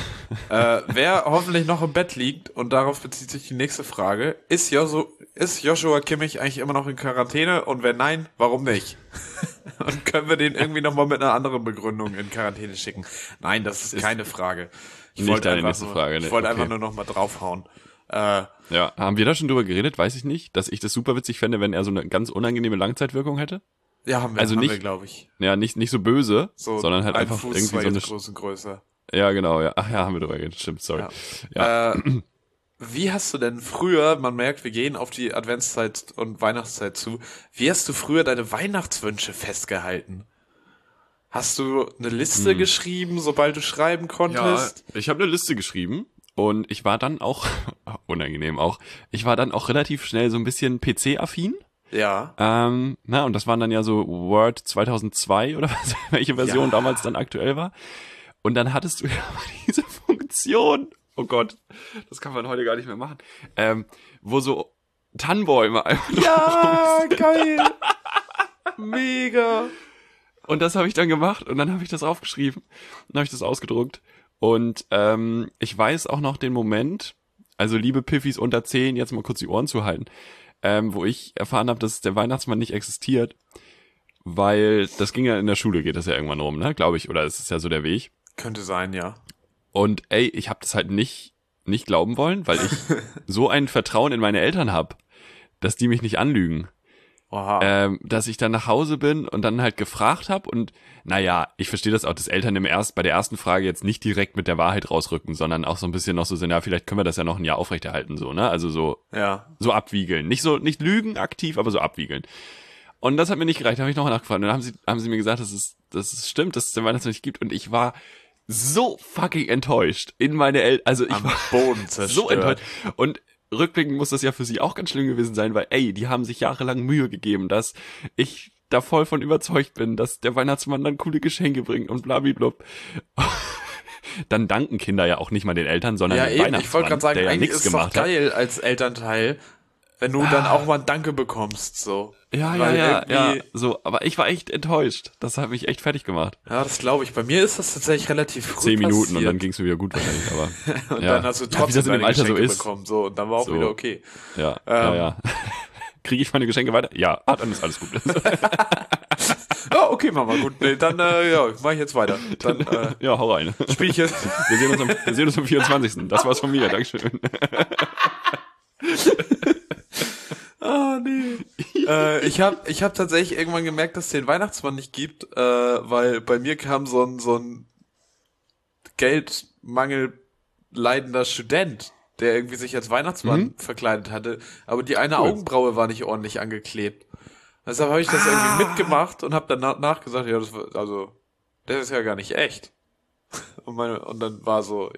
Wer hoffentlich noch im Bett liegt, und darauf bezieht sich die nächste Frage, ist Joshua Kimmich eigentlich immer noch in Quarantäne? Und wenn nein, warum nicht? Und können wir den irgendwie nochmal mit einer anderen Begründung in Quarantäne schicken? Nein, das ist keine Frage. Ich wollte einfach nur nochmal draufhauen. Ja, haben wir da schon drüber geredet? Weiß ich nicht. Dass ich das super witzig fände, wenn er so eine ganz unangenehme Langzeitwirkung hätte? Ja, haben wir, glaube ich. Ja, nicht so böse, sondern halt einfach Fuß, irgendwie so eine Größen größer. Ja, genau, ja. Ach ja, haben wir drüber geredet. Stimmt, sorry. Ja. Wie hast du denn früher, man merkt, wir gehen auf die Adventszeit und Weihnachtszeit zu, wie hast du früher deine Weihnachtswünsche festgehalten? Hast du eine Liste geschrieben, sobald du schreiben konntest? Ja, ich habe eine Liste geschrieben und ich war dann auch, unangenehm auch, relativ schnell so ein bisschen PC-affin. Ja. Und das waren dann ja so Word 2002 oder was, welche Version damals dann aktuell war. Und dann hattest du ja diese Funktion, oh Gott, das kann man heute gar nicht mehr machen, wo so Tannenbäume einfach geil. Mega. Und das habe ich dann gemacht und dann habe ich das aufgeschrieben und habe ich das ausgedruckt. Und ich weiß auch noch den Moment, also liebe Piffis unter 10, jetzt mal kurz die Ohren zu halten, wo ich erfahren habe, dass der Weihnachtsmann nicht existiert, weil das ging ja in der Schule, geht das ja irgendwann rum, ne, glaube ich, oder es ist ja so der Weg. Könnte sein, ja. Und ich habe das halt nicht glauben wollen, weil ich so ein Vertrauen in meine Eltern habe, dass die mich nicht anlügen. Oha. Dass ich dann nach Hause bin und dann halt gefragt habe und naja, ich verstehe das auch, dass Eltern bei der ersten Frage jetzt nicht direkt mit der Wahrheit rausrücken, sondern auch so ein bisschen noch so sind, ja, vielleicht können wir das ja noch ein Jahr aufrechterhalten, so, ne? Also so abwiegeln. Nicht lügen aktiv, aber so abwiegeln. Und das hat mir nicht gereicht, da habe ich nochmal nachgefragt. Und dann haben sie mir gesagt, dass es stimmt, dass es den Weihnachtsmann nicht gibt. Und ich war so fucking enttäuscht in meine Eltern. Also ich war Boden zerstört. So enttäuscht. Und rückblickend muss das ja für sie auch ganz schlimm gewesen sein, weil die haben sich jahrelang Mühe gegeben, dass ich da voll von überzeugt bin, dass der Weihnachtsmann dann coole Geschenke bringt und blablablub. Dann danken Kinder ja auch nicht mal den Eltern, sondern den Weihnachtsmann, ich wollte gerade sagen, der ja eigentlich nichts ist es gemacht doch geil als Elternteil, wenn du dann auch mal ein Danke bekommst, so. Ja, so, aber ich war echt enttäuscht. Das hat mich echt fertig gemacht. Ja, das glaube ich. Bei mir ist das tatsächlich relativ früh 10 Minuten passiert. Und dann ging es wieder gut wahrscheinlich, aber. Und dann hast du trotzdem deine Geschenke bekommen, so, und dann war auch wieder okay. Ja. Kriege ich meine Geschenke weiter? Ja, dann ist alles gut. Okay, Mama, gut. Nee, dann, mach ich jetzt weiter. Dann, ja, hau rein. Spielchen. Wir sehen uns am 24. Das war's von mir, Dankeschön. Nee. Ich hab tatsächlich irgendwann gemerkt, dass es den Weihnachtsmann nicht gibt, weil bei mir kam so ein Geldmangel leidender Student, der irgendwie sich als Weihnachtsmann verkleidet hatte, aber die eine Augenbraue war nicht ordentlich angeklebt. Deshalb habe ich das irgendwie mitgemacht und habe dann nachgesagt, der ist ja gar nicht echt. Und dann war so,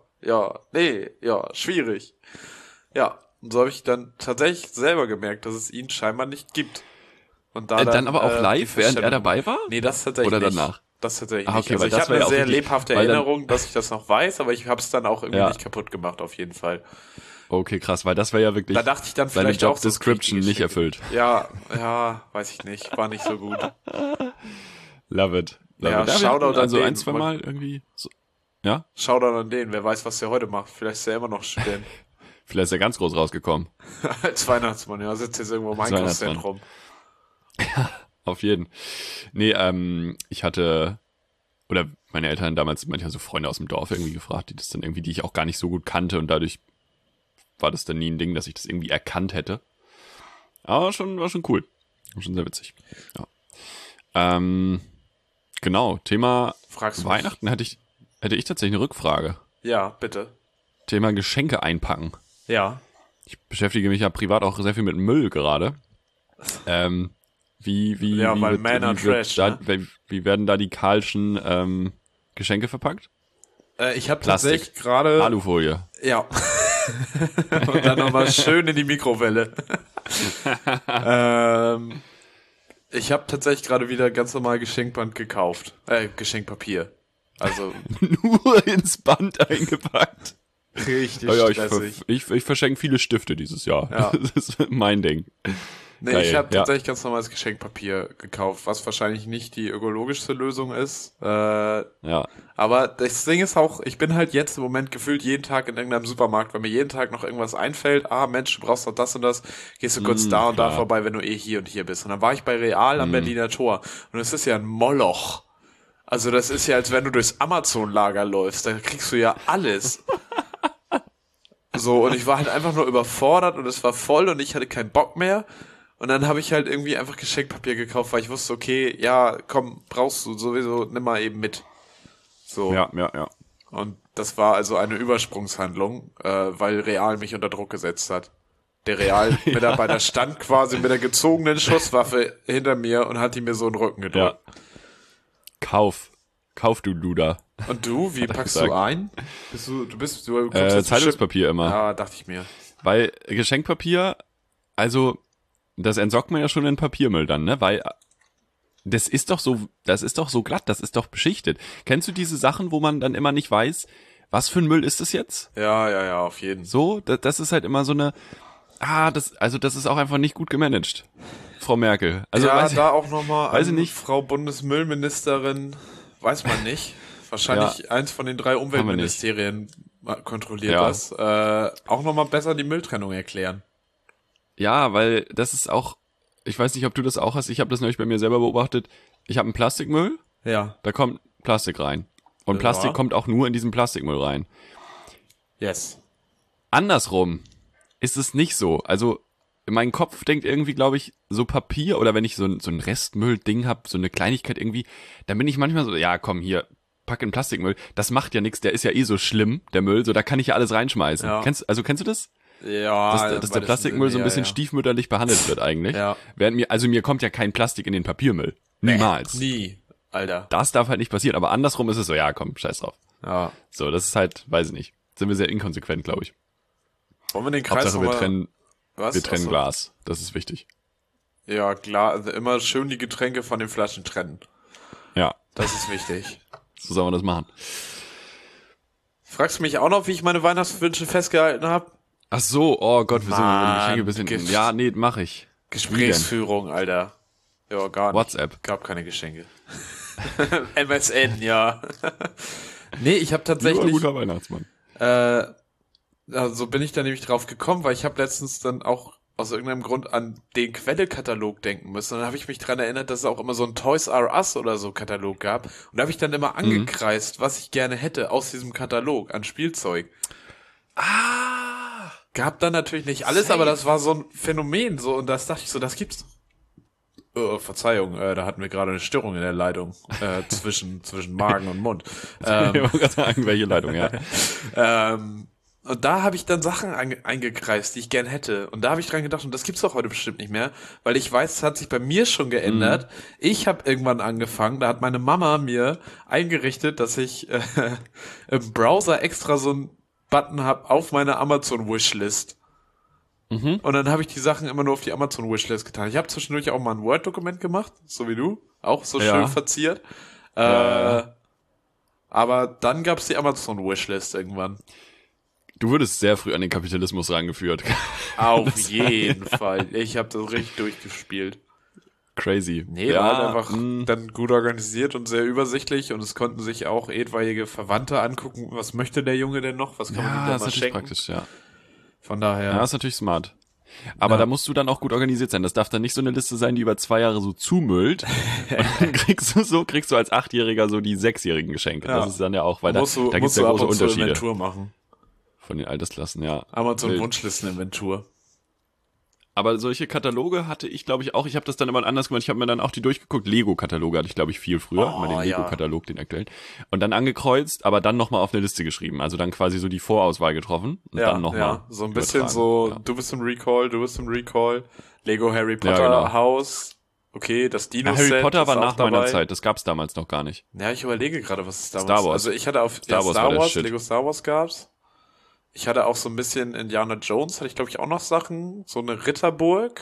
schwierig. Ja. Und so habe ich dann tatsächlich selber gemerkt, dass es ihn scheinbar nicht gibt. Und da dann aber auch live, während er dabei war? Nee, das tatsächlich Oder nicht. danach? Das tatsächlich Okay, nicht. Also weil ich das habe wär eine ja auch sehr richtig, lebhafte weil dann- Erinnerung, dass ich das noch weiß, aber ich habe es dann auch irgendwie Ja. nicht kaputt gemacht, auf jeden Fall. Okay, krass, weil das wäre ja wirklich Da dachte ich dann seine vielleicht auch so Job-Description nicht erfüllt. Ja, weiß ich nicht. War nicht so gut. Love it. Ja, wir Shoutout hatten an also den. ein, zwei Mal irgendwie so. Ja? Shoutout an den. Wer weiß, was der heute macht. Vielleicht ist er immer noch Student. Vielleicht ist er ganz groß rausgekommen. Als Weihnachtsmann, ja. Sitzt jetzt irgendwo im Als Einkaufszentrum. Auf jeden. Nee, ich hatte, oder meine Eltern damals manchmal so Freunde aus dem Dorf irgendwie gefragt, die ich auch gar nicht so gut kannte und dadurch war das dann nie ein Ding, dass ich das irgendwie erkannt hätte. Aber war schon cool. War schon sehr witzig. Ja. Genau, Thema Fragst du mich? Weihnachten hätte ich tatsächlich eine Rückfrage. Ja, bitte. Thema Geschenke einpacken. Ja. Ich beschäftige mich ja privat auch sehr viel mit Müll gerade. Weil Man are Trash, wie werden da die Karlschen Geschenke verpackt? Ich habe Plastik. tatsächlich gerade... Alufolie. Ja. Und dann nochmal schön in die Mikrowelle. Ich habe tatsächlich gerade wieder ganz normal Geschenkband gekauft. Geschenkpapier. Also Nur ins Band eingepackt. richtig Ja, stressig. ich verschenke viele Stifte dieses Jahr. Ja. Das ist mein Ding. Nee, Geil, ich habe ja. tatsächlich ganz normales Geschenkpapier gekauft, was wahrscheinlich nicht die ökologischste Lösung ist. Ja. Aber das Ding ist auch, ich bin halt jetzt im Moment gefühlt jeden Tag in irgendeinem Supermarkt, weil mir jeden Tag noch irgendwas einfällt. Ah, Mensch, du brauchst doch das und das. Gehst du kurz da und da klar. vorbei, wenn du hier und hier bist. Und dann war ich bei Real am Berliner Tor. Und es ist ja ein Moloch. Also das ist ja, als wenn du durchs Amazon-Lager läufst. Da kriegst du ja alles. So, und ich war halt einfach nur überfordert und es war voll und ich hatte keinen Bock mehr. Und dann habe ich halt irgendwie einfach Geschenkpapier gekauft, weil ich wusste, okay, ja, komm, brauchst du sowieso, nimm mal eben mit. So. Ja. Und das war also eine Übersprungshandlung, weil Real mich unter Druck gesetzt hat. Der Real-Mitarbeiter stand quasi mit der gezogenen Schusswaffe hinter mir und hat die mir so in den Rücken gedrückt. Ja. Kauf, du Luder. Und du, wie packst du gesagt. ein? Du kommst jetzt Zeitungspapier immer. Ja, dachte ich mir. Weil Geschenkpapier, also das entsorgt man ja schon in Papiermüll dann, ne? Weil das ist doch so glatt, das ist doch beschichtet. Kennst du diese Sachen, wo man dann immer nicht weiß, was für ein Müll ist das jetzt? Ja, auf jeden. So, das ist halt immer so eine, das ist auch einfach nicht gut gemanagt, Frau Merkel. Also ja, weiß da auch nochmal weiß ich an nicht. Frau Bundesmüllministerin, weiß man nicht. Wahrscheinlich eins von den 3 Umweltministerien kontrolliert Ja. das. Auch nochmal besser die Mülltrennung erklären. Ja, weil das ist auch, ich weiß nicht, ob du das auch hast, ich habe das neulich bei mir selber beobachtet, ich habe einen Plastikmüll, Ja. da kommt Plastik rein. Und Ja. Plastik kommt auch nur in diesen Plastikmüll rein. Yes. Andersrum ist es nicht so. Also mein Kopf denkt irgendwie, glaube ich, so Papier oder wenn ich so ein Restmüll-Ding habe, so eine Kleinigkeit irgendwie, dann bin ich manchmal so, ja komm, hier, pack in Plastikmüll. Das macht ja nichts, der ist ja eh so schlimm, der Müll, so da kann ich ja alles reinschmeißen. Ja. Kennst du das? Ja. Dass der Plastikmüll so ein bisschen stiefmütterlich behandelt wird eigentlich. Ja. Während mir kommt ja kein Plastik in den Papiermüll. Niemals. Nie, Alter. Das darf halt nicht passieren, aber andersrum ist es so, ja komm, scheiß drauf. Ja. So, das ist halt, weiß ich nicht. Sind wir sehr inkonsequent, glaube ich. Wollen wir den Kreis Hauptsache wir trennen Achso. Glas. Das ist wichtig. Ja, klar. Also immer schön die Getränke von den Flaschen trennen. Ja, Das ist wichtig. so sollen wir das machen. Fragst du mich auch noch, wie ich meine Weihnachtswünsche festgehalten habe? Ach so, oh Gott, wir sind über die Geschenke ein Mann, bisschen. Ja, nee, mach ich. Gesprächsführung, Alter. Ja, gar nicht. WhatsApp. Gab keine Geschenke. MSN, ja. Nee, ich habe Lieber tatsächlich, guter Weihnachtsmann. so bin ich da nämlich drauf gekommen, weil ich habe letztens dann auch aus irgendeinem Grund an den Quelle-Katalog denken müssen. Und dann habe ich mich dran erinnert, dass es auch immer so ein Toys R Us oder so Katalog gab. Und da habe ich dann immer angekreist, was ich gerne hätte aus diesem Katalog an Spielzeug. Gab dann natürlich nicht alles, Safe. aber das war so ein Phänomen, so, und das dachte ich so, das gibt's. Verzeihung, da hatten wir gerade eine Störung in der Leitung, zwischen Magen und Mund. Ich wollte gerade sagen, welche Leitung, ja. Und da habe ich dann Sachen eingekreist, die ich gern hätte. Und da habe ich dran gedacht, und das gibt's doch heute bestimmt nicht mehr, weil ich weiß, es hat sich bei mir schon geändert. Ich habe irgendwann angefangen, da hat meine Mama mir eingerichtet, dass ich im Browser extra so einen Button habe auf meiner Amazon-Wishlist. Mhm. Und dann habe ich die Sachen immer nur auf die Amazon-Wishlist getan. Ich habe zwischendurch auch mal ein Word-Dokument gemacht, so wie du, auch so Ja. schön verziert. Ja. Aber dann gab's die Amazon-Wishlist irgendwann. Du wurdest sehr früh an den Kapitalismus rangeführt. Auf jeden Fall. Ich habe das richtig durchgespielt. Crazy. Nee, war halt einfach dann gut organisiert und sehr übersichtlich und es konnten sich auch etwaige Verwandte angucken, was möchte der Junge denn noch, was kann man ihm Ja, denn das ist mal natürlich schenken. praktisch, ja. Von daher. Ja, ist natürlich smart. Aber Ja. da musst du dann auch gut organisiert sein. Das darf dann nicht so eine Liste sein, die über 2 Jahre so zumüllt. Und dann kriegst du als 8-Jähriger so die 6-jährigen Geschenke. Ja. Das ist dann ja auch, weil da musst gibt's du ja ab große und zu Unterschiede Inventur machen. von den Altersklassen, ja. Amazon Wild. Wunschlisten-Inventur. Aber solche Kataloge hatte ich, glaube ich, auch. Ich habe das dann immer anders gemacht. Ich habe mir dann auch die durchgeguckt. Lego-Kataloge hatte ich, glaube ich, viel früher. Oh, Immer den ja. Lego-Katalog, den aktuellen. Und dann angekreuzt, aber dann nochmal auf eine Liste geschrieben. Also dann quasi so die Vorauswahl getroffen. Und dann nochmal. So ein bisschen so, Ja. du bist im Recall, Lego Harry Potter Ja, genau. Haus. Okay, das Ja, Dino-Set Harry Potter ist war auch nach dabei. meiner Zeit. Das gab's damals noch gar nicht. Ja, ich überlege gerade, was es damals Star Wars. Also ich hatte auf Star Wars war der Shit. Lego Star Wars gab's. Ich hatte auch so ein bisschen Indiana Jones, hatte ich glaube ich auch noch Sachen. So eine Ritterburg.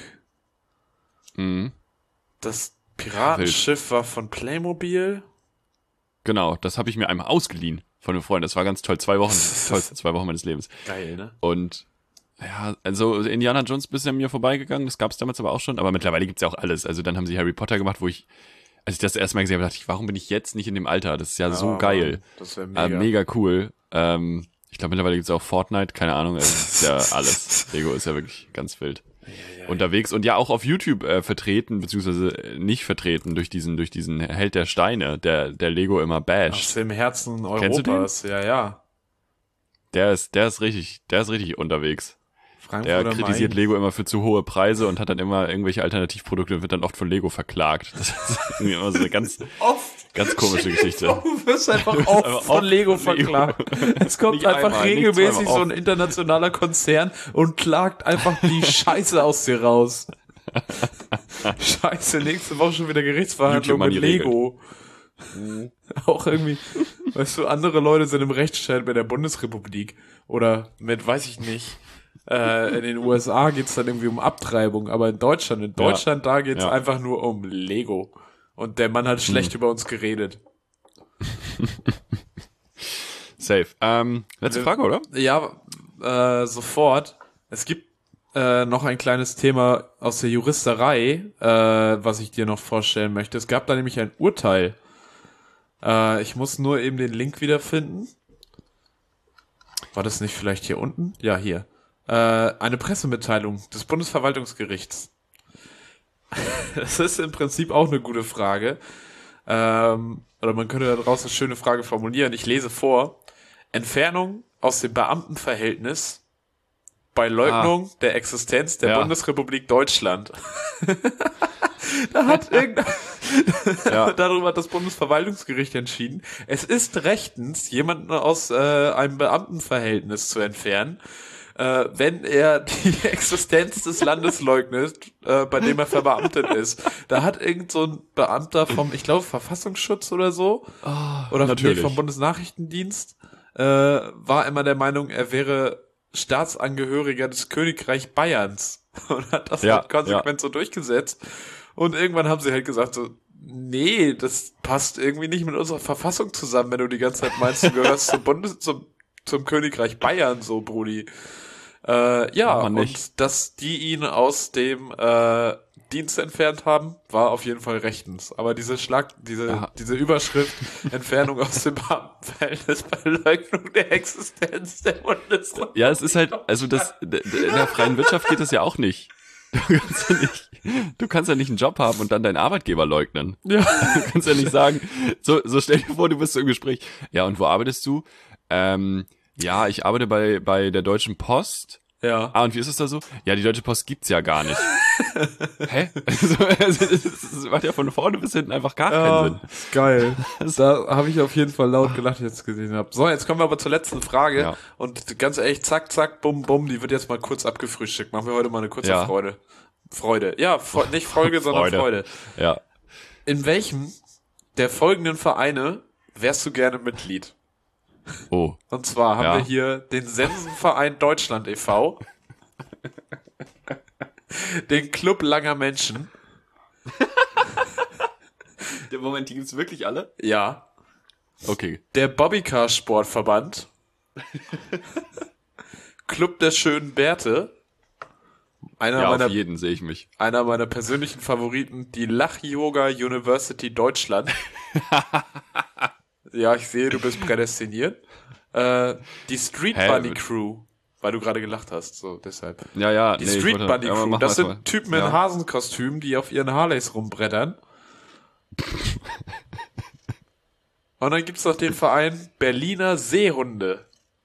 Mhm. Das Piratenschiff war von Playmobil. Genau, das habe ich mir einmal ausgeliehen von einem Freund. Das war ganz toll. 2 Wochen, tollste 2 Wochen meines Lebens. Geil, ne? Und ja, also Indiana Jones ist an mir vorbeigegangen, das gab's damals aber auch schon, aber mittlerweile gibt's ja auch alles. Also dann haben sie Harry Potter gemacht, wo ich, als ich das erste Mal gesehen habe, dachte ich, warum bin ich jetzt nicht in dem Alter? Das ist ja so geil. Mann, das wäre mega. Mega cool. Ich glaube, mittlerweile gibt's auch Fortnite, keine Ahnung, es ist ja alles. Lego ist ja wirklich ganz wild. Unterwegs und ja auch auf YouTube vertreten, beziehungsweise nicht vertreten durch diesen Held der Steine, der Lego immer basht. Aus dem Herzen Kennst du den? Europas, ja. Der ist richtig unterwegs. Frankfurt Der am kritisiert Main. Lego immer für zu hohe Preise und hat dann immer irgendwelche Alternativprodukte und wird dann oft von Lego verklagt. Das ist irgendwie immer so eine ganz komische Geschichte. Du wirst einfach oft von Lego verklagt. Es kommt Nicht einfach einmal, nicht regelmäßig zweimal, so ein internationaler Konzern und klagt einfach die Scheiße aus dir raus. Scheiße, nächste Woche schon wieder Gerichtsverhandlung mit YouTube-Money Lego. Auch irgendwie, weißt du, andere Leute sind im Rechtsstreit bei der Bundesrepublik oder mit, weiß ich nicht, in den USA geht's dann irgendwie um Abtreibung, aber in Deutschland, da geht's Ja. einfach nur um Lego. Und der Mann hat schlecht über uns geredet. Safe. Letzte Frage, oder? Ja, sofort. Es gibt noch ein kleines Thema aus der Juristerei, was ich dir noch vorstellen möchte. Es gab da nämlich ein Urteil. Ich muss nur eben den Link wiederfinden. War das nicht vielleicht hier unten? Ja, hier. Eine Pressemitteilung des Bundesverwaltungsgerichts. Das ist im Prinzip auch eine gute Frage. Oder man könnte daraus eine schöne Frage formulieren. Ich lese vor. Entfernung aus dem Beamtenverhältnis bei Leugnung der Existenz der Ja. Bundesrepublik Deutschland. Da hat darüber hat das Bundesverwaltungsgericht entschieden. Es ist rechtens, jemanden aus einem Beamtenverhältnis zu entfernen, wenn er die Existenz des Landes leugnet, bei dem er verbeamtet ist. Da hat irgend so ein Beamter vom, ich glaube, Verfassungsschutz oder so, oder natürlich. vom Bundesnachrichtendienst, war immer der Meinung, er wäre Staatsangehöriger des Königreich Bayerns und hat das Ja, halt konsequent so durchgesetzt. Und irgendwann haben sie halt gesagt so, nee, das passt irgendwie nicht mit unserer Verfassung zusammen, wenn du die ganze Zeit meinst, du gehörst zum Königreich Bayern, so, Brudi. Ja, man nicht. und dass die ihn aus dem Dienst entfernt haben, war auf jeden Fall rechtens. Aber diese Überschrift, Entfernung aus dem Beamtenverhältnis bei Leugnung der Existenz der Bundesrepublik. Ja, es ist halt, also in der freien Wirtschaft geht das ja auch nicht. Du kannst ja nicht einen Job haben und dann deinen Arbeitgeber leugnen. Ja. Du kannst ja nicht sagen, so stell dir vor, du bist so im Gespräch. Ja, und wo arbeitest du? Ja, ich arbeite bei der Deutschen Post. Ja. Und wie ist es da so? Ja, die Deutsche Post gibt's ja gar nicht. Hä? Also, das macht ja von vorne bis hinten einfach gar keinen Sinn. Geil. Da habe ich auf jeden Fall laut gelacht, als ich es gesehen habe. So, jetzt kommen wir aber zur letzten Frage. Ja. Und ganz ehrlich, zack, zack, bum, bum, die wird jetzt mal kurz abgefrühstückt. Machen wir heute mal eine kurze Ja. Freude. Ja, nicht Folge, sondern Freude. Ja. In welchem der folgenden Vereine wärst du gerne Mitglied? Oh. Und zwar haben Ja. wir hier den Sensenverein Deutschland e.V., Den Club langer Menschen. Der Moment, die gibt's wirklich alle? Ja. Okay. Der Bobbycar Sportverband. Club der schönen Bärte. Auf jeden sehe ich mich. Einer meiner persönlichen Favoriten, die Lach-Yoga University Deutschland. Ja, ich sehe, du bist prädestiniert. Die Street Bunny Crew, weil du gerade gelacht hast, so deshalb. Ja. Die Street Bunny Crew, das sind Typen in Hasenkostümen, die auf ihren Harleys rumbrettern. Und dann gibt's noch den Verein Berliner Seehunde.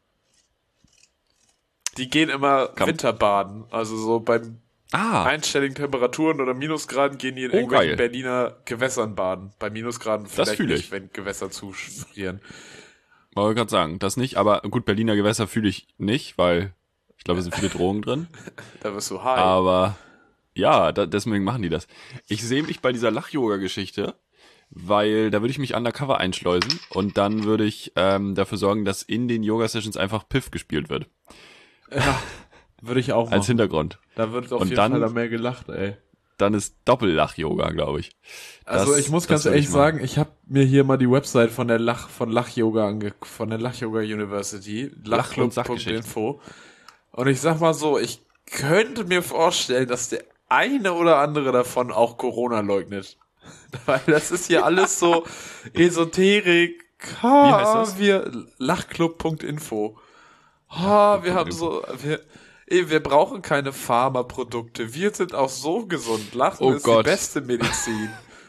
Die gehen immer Winterbaden, also so beim einstelligen Temperaturen oder Minusgraden gehen die in irgendwelchen Berliner Gewässern baden. Bei Minusgraden vielleicht nicht, wenn Gewässer zufrieren. Wollte gerade sagen, das nicht, aber gut, Berliner Gewässer fühle ich nicht, weil ich glaube, es sind viele Drogen drin. Da wirst du high. Aber ja, deswegen machen die das. Ich sehe mich bei dieser Lach-Yoga-Geschichte, weil da würde ich mich undercover einschleusen und dann würde ich dafür sorgen, dass in den Yoga-Sessions einfach Piff gespielt wird. Ja, würde ich auch machen. Als Hintergrund. Da wird auf jeden Fall da mehr gelacht, ey. Dann ist Doppel-Lach-Yoga, glaube ich. Also ich muss ganz ehrlich sagen, ich habe mir hier mal die Website von der Lach-Yoga von der Lach-Yoga University, lachclub.info. Und ich sag mal so, ich könnte mir vorstellen, dass der eine oder andere davon auch Corona leugnet. Weil das ist hier alles so Esoterik. Wie heißt das? Lachclub.info. Wir haben wir brauchen keine Pharmaprodukte. Wir sind auch so gesund. Lachen ist die beste Medizin.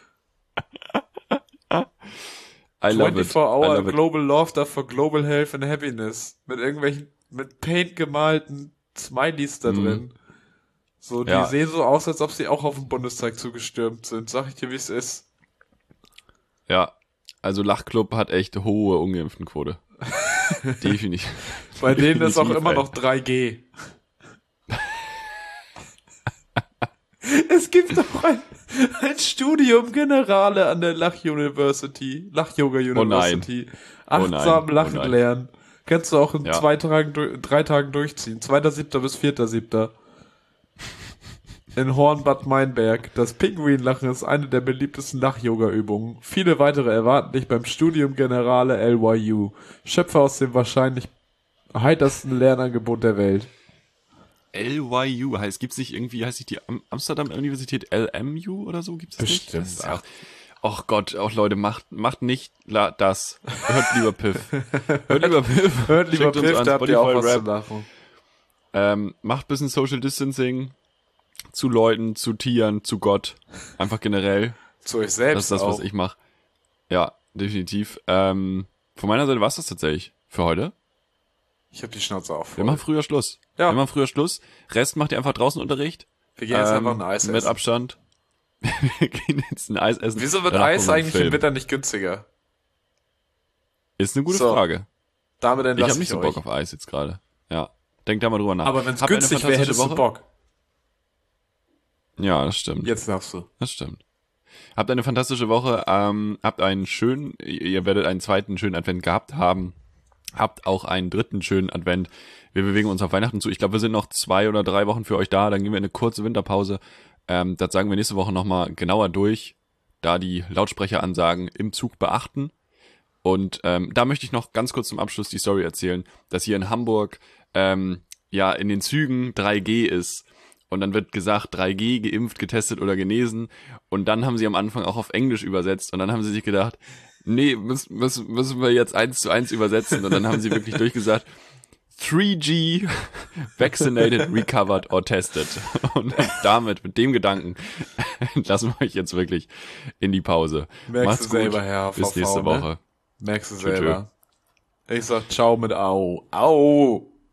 I love 24-Hour Global Laughter for Global Health and Happiness. Mit Paint gemalten Smileys da drin. So, die sehen so aus, als ob sie auch auf den Bundestag zugestürmt sind. Sag ich dir, wie es ist. Ja, also Lachclub hat echt hohe Ungeimpftenquote. Definitiv. Bei denen ist auch immer noch 3G. Es gibt auch ein Studium Generale an der Lach-Yoga University. Achtsam lachen lernen. Kannst du auch in 3 Tagen durchziehen. 2.7. bis 4.7. In Hornbad Meinberg. Das Pinguinlachen ist eine der beliebtesten Lach-Yoga-Übungen. Viele weitere erwarten dich beim Studium Generale LYU. Schöpfer aus dem wahrscheinlich heitersten Lernangebot der Welt. LYU gibt's nicht irgendwie, heißt nicht die Amsterdam Universität LMU oder so? Gibt's das bestimmt nicht? Bestimmt. Ach Gott, auch Leute, macht nicht das. Hört lieber Piff. Hört lieber Piff, da habt ihr auch was zu lachen. Macht bisschen Social Distancing zu Leuten, zu Tieren, zu Gott. Einfach generell. Zu euch selbst. Das ist das, was ich mache. Ja, definitiv. Von meiner Seite war's das tatsächlich für heute. Ich hab die Schnauze auf. Wir machen früher Schluss. Ja. Wir machen früher Schluss. Rest macht ihr einfach draußen Unterricht. Wir gehen jetzt einfach ein Eis essen. Mit Abstand. Wir gehen jetzt ein Eis essen. Wieso wird Eis eigentlich im Winter nicht günstiger? Ist eine gute Frage. Damit entlasse ich habe nicht so Bock auf Eis jetzt gerade. Ja. Denkt da mal drüber nach. Aber wenn es günstig wäre, hättest du Bock. Ja, das stimmt. Jetzt darfst du. Das stimmt. Habt eine fantastische Woche. Ihr werdet einen zweiten schönen Advent gehabt haben. Habt auch einen dritten schönen Advent. Wir bewegen uns auf Weihnachten zu. Ich glaube, wir sind noch 2 oder 3 Wochen für euch da. Dann gehen wir in eine kurze Winterpause. Das sagen wir nächste Woche nochmal genauer durch, da die Lautsprecheransagen im Zug beachten. Und da möchte ich noch ganz kurz zum Abschluss die Story erzählen, dass hier in Hamburg in den Zügen 3G ist. Und dann wird gesagt, 3G, geimpft, getestet oder genesen. Und dann haben sie am Anfang auch auf Englisch übersetzt. Und dann haben sie sich gedacht, nee, müssen wir jetzt 1:1 übersetzen. Und dann haben sie wirklich durchgesagt, 3G, vaccinated, recovered or tested. Und damit, mit dem Gedanken, lassen wir euch jetzt wirklich in die Pause. Merkst du selber, Herr Bis nächste Woche. Merkst du selber. Ich sag ciao mit Au. Au.